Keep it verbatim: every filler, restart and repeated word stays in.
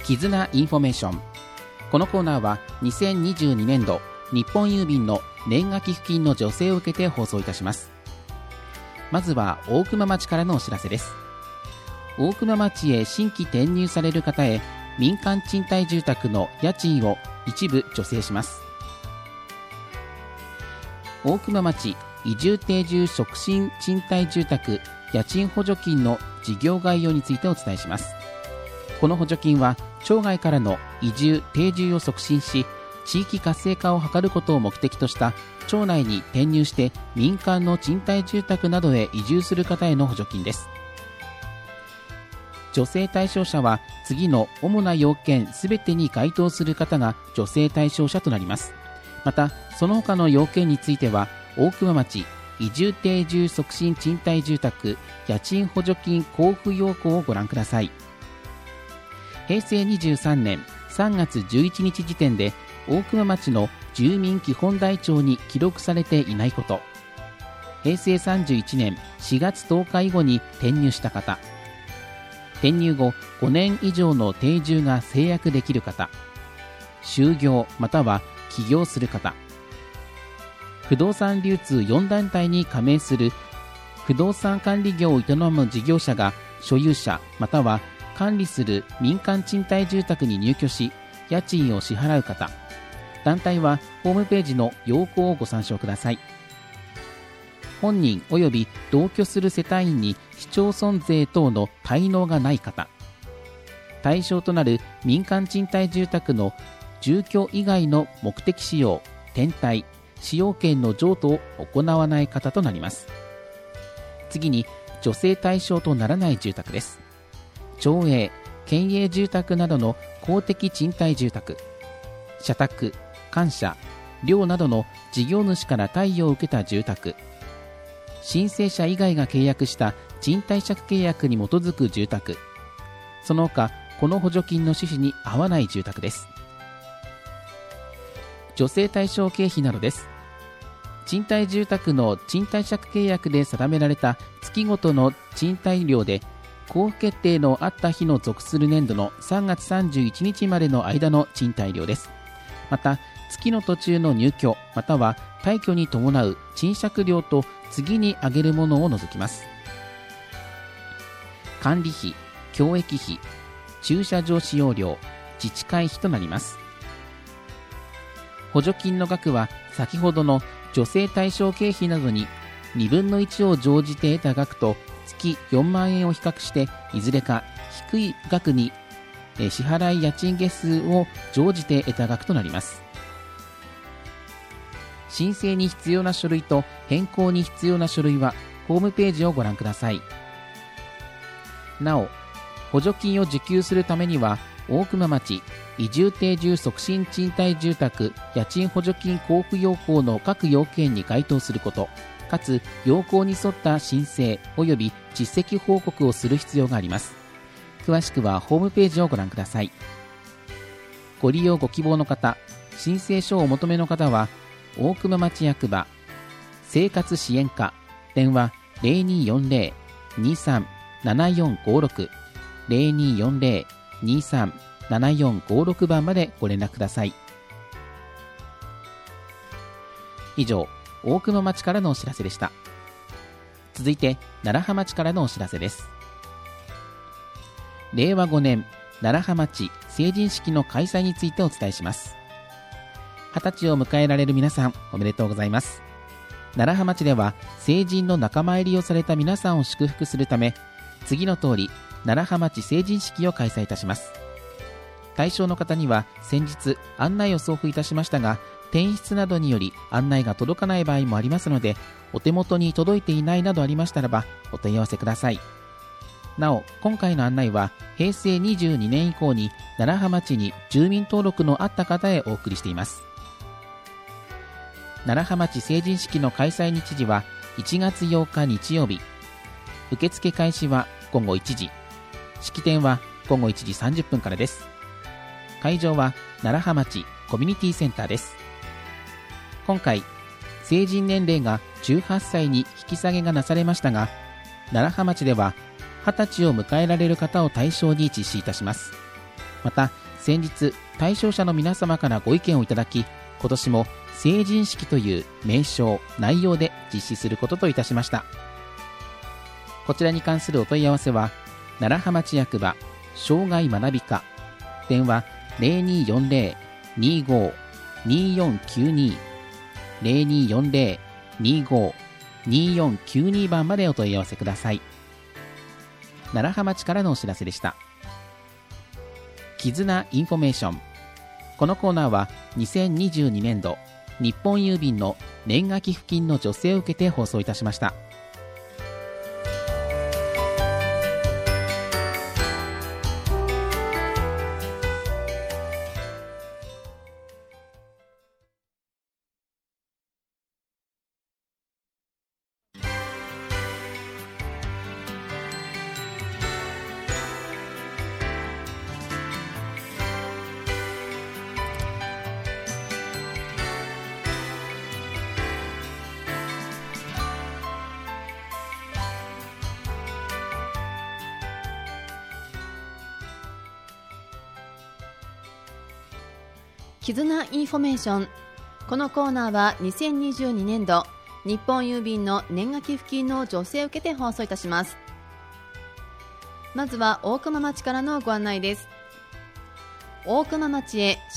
絆インフォメーション。このコーナーはにせんにじゅうにねんど日本郵便の年賀寄付金の助成を受けて放送いたします。まずは大熊町からのお知らせです。大熊町へ新規転入される方へ民間賃貸住宅の家賃を一部助成します。大熊町移住定住促進賃貸住宅家賃補助金の事業概要についてお伝えします。この補助金は町外からの移住定住を促進し、地域活性化を図ることを目的とした町内に転入して民間の賃貸住宅などへ移住する方への補助金です。助成対象者は次の主な要件すべてに該当する方が助成対象者となります。またその他の要件については大熊町移住定住促進賃貸住宅家賃補助金交付要項をご覧ください。平成にじゅうさんねんさんがつじゅういちにち時点で大熊町の住民基本台帳に記録されていないこと、平成さんじゅういちねんしがつとおか以後に転入した方、転入後ごねん以上の定住が制約できる方、就業または起業する方、不動産流通よんだんたいに加盟する不動産管理業を営む事業者が所有者または管理する民間賃貸住宅に入居し家賃を支払う方、団体はホームページの要項をご参照ください。本人及び同居する世帯員に市町村税等の滞納がない方、対象となる民間賃貸住宅の住居以外の目的使用、転退、使用権の譲渡を行わない方となります。次に助成対象とならない住宅です。町営、県営住宅などの公的賃貸住宅、社宅、官舎、寮などの事業主から貸与を受けた住宅、申請者以外が契約した賃貸借契約に基づく住宅、その他この補助金の趣旨に合わない住宅です。助成対象経費などです。賃貸住宅の賃貸借契約で定められた月ごとの賃貸料で交付決定のあった日の属する年度のさんがつさんじゅういちにちまでの間の賃貸料です。また月の途中の入居または退去に伴う賃借料と次に挙げるものを除きます。管理費、教育費、駐車場使用料、自治会費となります。補助金の額は先ほどの助成対象経費などににぶんのいちを乗じて得た額と月よんまんえんを比較していずれか低い額に支払い家賃月数を乗じて得た額となります。申請に必要な書類と変更に必要な書類はホームページをご覧ください。なお、補助金を受給するためには大熊町移住定住促進賃貸住宅家賃補助金交付要項の各要件に該当すること、かつ要項に沿った申請及び実績報告をする必要があります。詳しくはホームページをご覧ください。ご利用ご希望の方、申請書をお求めの方は大熊町役場生活支援課電話 ゼロにーよんゼロ にーさん ななよんごろく ゼロにーよんゼロ にーさん ななよんごろく 番までご連絡ください。以上、大熊町からのお知らせでした。続いて楢葉町からのお知らせです。れいわごねん楢葉町成人式の開催についてお伝えします。はたちを迎えられる皆さん、おめでとうございます。楢葉町では成人の仲間入りをされた皆さんを祝福するため、次の通り楢葉町成人式を開催いたします。対象の方には先日案内を送付いたしましたが、転出などにより案内が届かない場合もありますので、お手元に届いていないなどありましたらばお問い合わせください。なお、今回の案内は平成にじゅうにねん以降に楢葉町に住民登録のあった方へお送りしています。楢葉町成人式の開催日時はいちがつようか日曜日。受付開始はごごいちじ、式典はごごいちじさんじゅっぷんからです。会場は楢葉町コミュニティセンターです。今回成人年齢がじゅうはっさいに引き下げがなされましたが、楢葉町でははたちを迎えられる方を対象に実施いたします。また先日対象者の皆様からご意見をいただき、今年も成人式という名称内容で実施することといたしました。こちらに関するお問い合わせは楢葉町役場障害学び課、電話 ゼロにーよんゼロ にーごー にーよんきゅうに ゼロにーよんゼロ にーごー にーよんきゅうに 番までお問い合わせください。楢葉町からのお知らせでした。絆インフォメーション。このコーナーはにせんにじゅうにねんど日本郵便の年賀寄付金の助成を受けて放送いたしました。 絆インフォメーション。このコーナーはにせんにじゅうにねんど日本郵便の年賀寄付金の助成を受けて放送いたします。まずは大熊町からのご案内です。大熊町へ